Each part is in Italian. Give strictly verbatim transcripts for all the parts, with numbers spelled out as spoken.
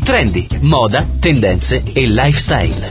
Trendy, moda, tendenze e lifestyle.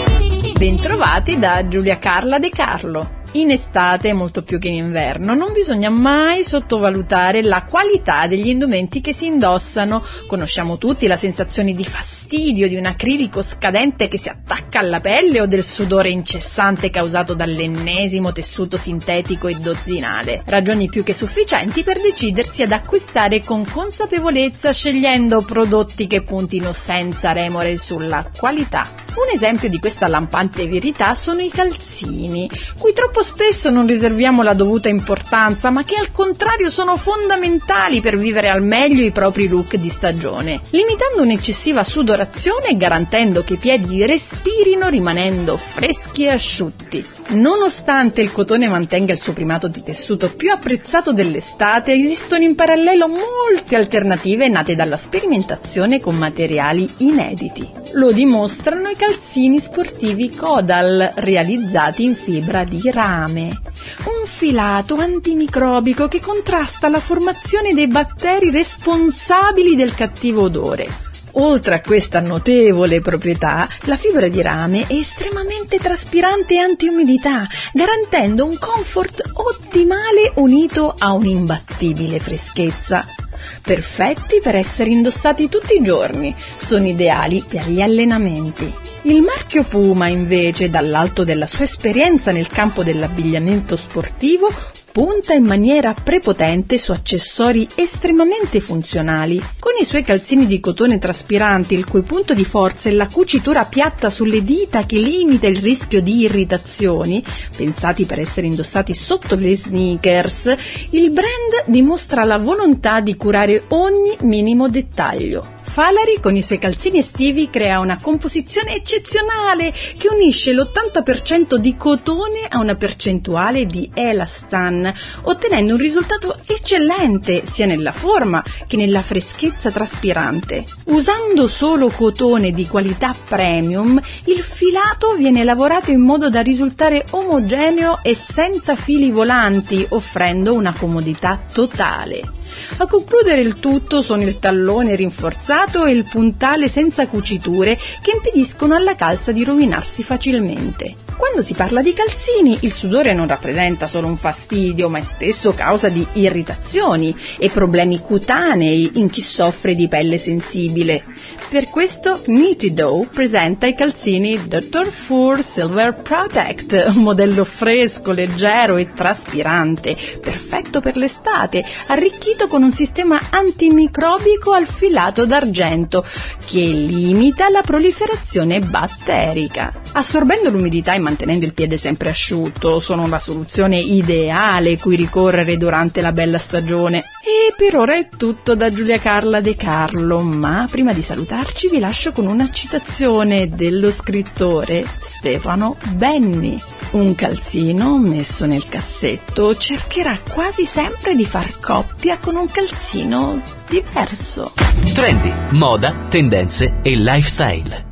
Bentrovati da Giulia Carla De Carlo. In estate, molto più che in inverno, non bisogna mai sottovalutare la qualità degli indumenti che si indossano. Conosciamo tutti la sensazione di fastidio di un acrilico scadente che si attacca alla pelle o del sudore incessante causato dall'ennesimo tessuto sintetico e dozzinale. Ragioni più che sufficienti per decidersi ad acquistare con consapevolezza, scegliendo prodotti che puntino senza remore sulla qualità. Un esempio di questa lampante verità sono i calzini, cui troppo spesso non riserviamo la dovuta importanza, ma che al contrario sono fondamentali per vivere al meglio i propri look di stagione, limitando un'eccessiva sudorazione e garantendo che i piedi respirino rimanendo freschi e asciutti. Nonostante il cotone mantenga il suo primato di tessuto più apprezzato dell'estate, esistono in parallelo molte alternative nate dalla sperimentazione con materiali inediti. Lo dimostrano i calzini sportivi Kodal, realizzati in fibra di rame, un filato antimicrobico che contrasta la formazione dei batteri responsabili del cattivo odore. Oltre a questa notevole proprietà, la fibra di rame è estremamente traspirante e antiumidità, garantendo un comfort ottimale unito a un'imbattibile freschezza. Perfetti per essere indossati tutti i giorni, sono ideali per gli allenamenti. Il marchio Puma, invece, dall'alto della sua esperienza nel campo dell'abbigliamento sportivo, punta in maniera prepotente su accessori estremamente funzionali. Con i suoi calzini di cotone traspiranti, il cui punto di forza è la cucitura piatta sulle dita che limita il rischio di irritazioni, pensati per essere indossati sotto le sneakers, il brand dimostra la volontà di curare ogni minimo dettaglio. Falari con i suoi calzini estivi crea una composizione eccezionale che unisce l'ottanta per cento di cotone a una percentuale di elastan, ottenendo un risultato eccellente sia nella forma che nella freschezza traspirante. Usando solo cotone di qualità premium, il filato viene lavorato in modo da risultare omogeneo e senza fili volanti, offrendo una comodità totale. A concludere il tutto sono il tallone rinforzato e il puntale senza cuciture che impediscono alla calza di rovinarsi facilmente. Quando si parla di calzini, il sudore non rappresenta solo un fastidio, ma è spesso causa di irritazioni e problemi cutanei in chi soffre di pelle sensibile. Per questo Nitido presenta i calzini doctor Fur Silver Protect, un modello fresco, leggero e traspirante, perfetto per l'estate, arricchito con un sistema antimicrobico al filato d'argento che limita la proliferazione batterica. Assorbendo l'umidità e mantenendo il piede sempre asciutto, sono la soluzione ideale cui ricorrere durante la bella stagione. E per ora è tutto da Giulia Carla De Carlo, ma prima di salutarci vi lascio con una citazione dello scrittore Stefano Benni. Un calzino messo nel cassetto cercherà quasi sempre di far coppia con un calzino diverso. Trendy, moda, tendenze e lifestyle.